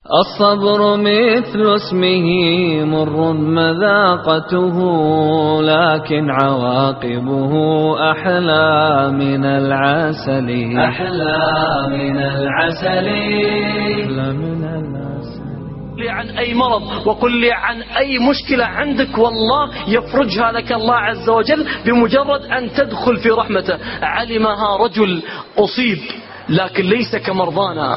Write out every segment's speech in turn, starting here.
الصبر مثل اسمه مر مذاقته، لكن عواقبه أحلى من العسل. أحلى من العسل. لي عن أي مرض وقل لي عن أي مشكلة عندك، والله يفرجها لك الله عز وجل بمجرد أن تدخل في رحمته. علمها رجل أصيب لكن ليس كمرضانا،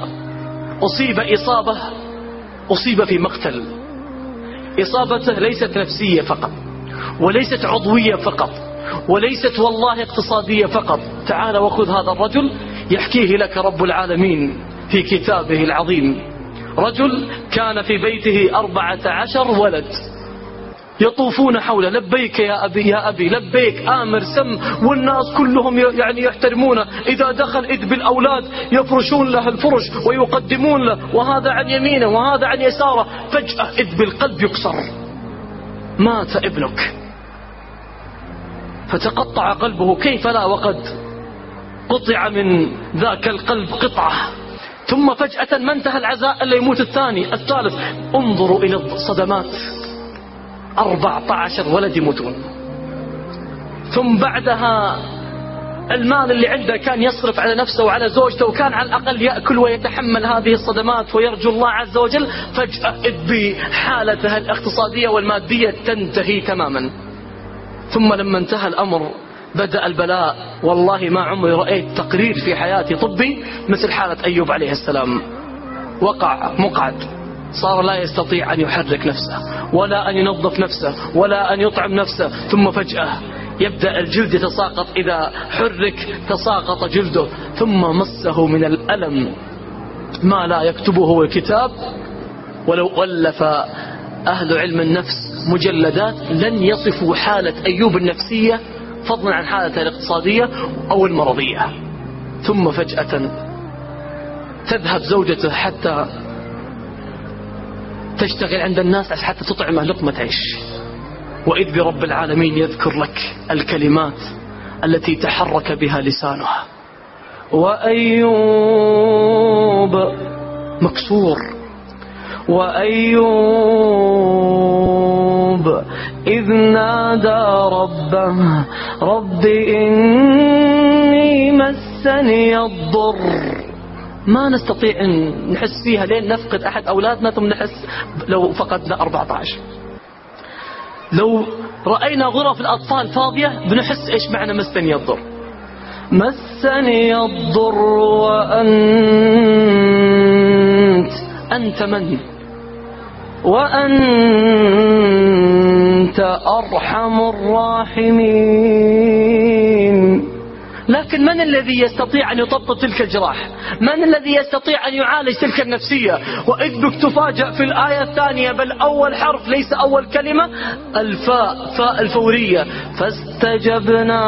أصيب في مقتل. إصابته ليست نفسية فقط، وليست عضوية فقط، وليست والله اقتصادية فقط. تعال وخذ هذا الرجل يحكيه لك رب العالمين في كتابه العظيم. رجل كان في بيته 14 ولد يطوفون حوله، لبيك يا أبي يا أبي، لبيك آمر سم، والناس كلهم يعني يحترمونه. إذا دخل إذ بالأولاد يفرشون له الفرش ويقدمون له، وهذا عن يمينه وهذا عن يساره. فجأة إذ بالقلب يكسر، مات ابنك. فتقطع قلبه، كيف لا وقد قطع من ذاك القلب قطعة. ثم فجأة ما انتهى العزاء إلا يموت الثاني الثالث. انظروا إلى الصدمات، 14 ولد يموتون. ثم بعدها المال اللي عنده كان يصرف على نفسه وعلى زوجته، وكان على الأقل يأكل ويتحمل هذه الصدمات ويرجو الله عز وجل. فجأة إذ بحالته الاقتصادية والمادية تنتهي تماما. ثم لما انتهى الأمر بدأ البلاء. والله ما عمري رأيت تقرير في حياتي طبي مثل حالة أيوب عليه السلام. وقع مقعد، صار لا يستطيع أن يحرك نفسه ولا أن ينظف نفسه ولا أن يطعم نفسه. ثم فجأة يبدأ الجلد يتساقط، إذا حرك تساقط جلده. ثم مسه من الألم ما لا يكتبه الكتاب. ولو ألف أهل علم النفس مجلدات لن يصفوا حالة أيوب النفسية، فضلا عن حالته الاقتصادية أو المرضية. ثم فجأة تذهب زوجته حتى تشتغل عند الناس حتى تطعمه لقمة عيش، وإذ برب العالمين يذكر لك الكلمات التي تحرك بها لسانه. وأيوب مكسور، وأيوب إذ نادى ربه رب إني مسني الضر. ما نستطيع أن نحس فيها لين نفقد أحد أولادنا، ثم نحس لو فقدنا 14. لو رأينا غرف الأطفال فاضية بنحس إيش معنى مسني الضر. مسني الضر أنت من؟ وأنت أرحم الراحمين. لكن من الذي يستطيع أن يطبطب تلك الجراح؟ من الذي يستطيع أن يعالج تلك النفسية؟ وإذ بك تفاجأ في الآية الثانية، بل أول حرف ليس أول كلمة، الفاء، فاء الفورية. فاستجبنا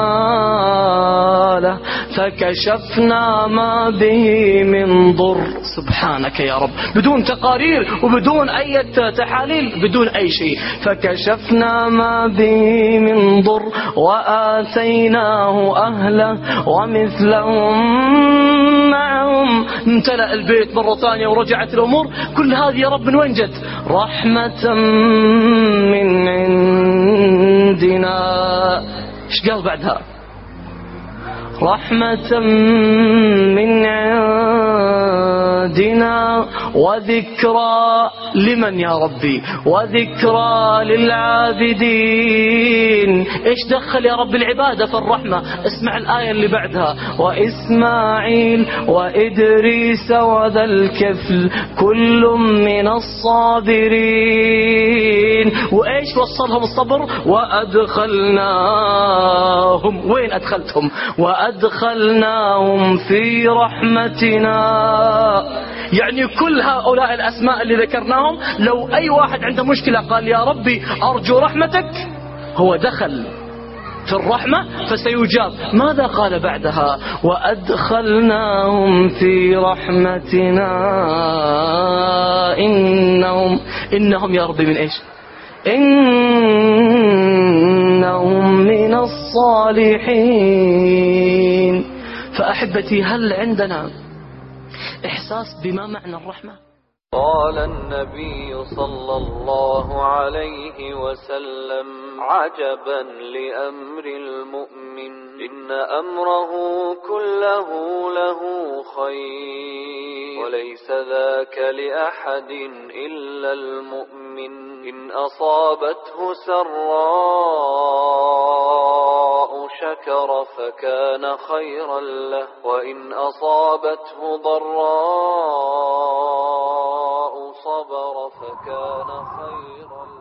له فكشفنا ما به من ضر. سبحانك يا رب، بدون تقارير وبدون أي تحاليل، بدون أي شيء. فكشفنا ما به من ضر وآتيناه أهله ومثلهم معهم. امتلأ البيت مرة ثانية ورجعت الأمور. كل هذه يا رب من وين جت؟ رحمة من عندنا. ايش قال بعدها؟ رحمة من عندنا وذكرى لمن يا ربي؟ وذكرى للعابدين. ايش دخل يا رب العبادة في الرحمة؟ اسمع الآية اللي بعدها، وإسماعيل وإدريس وذا الكفل كل من الصابرين. وإيش وصلهم الصبر؟ وأدخلناهم، وين أدخلتهم؟ وأدخلناهم في رحمتنا. يعني كل هؤلاء الأسماء اللي ذكرناهم لو أي واحد عنده مشكلة قال يا ربي أرجو رحمتك، هو دخل في الرحمة فسيجاب. ماذا قال بعدها؟ وأدخلناهم في رحمتنا إنهم يا ربي من إيش؟ إنهم من الصالحين. فأحبتي، هل عندنا إحساس بما معنى الرحمة؟ قال النبي صلى الله عليه وسلم: عجبا لأمر المؤمن، إن أمره كله له خير، وليس ذاك لأحد إلا المؤمن. إن أصابته سراء شكر فكان خيرا له، وإن أصابته ضراء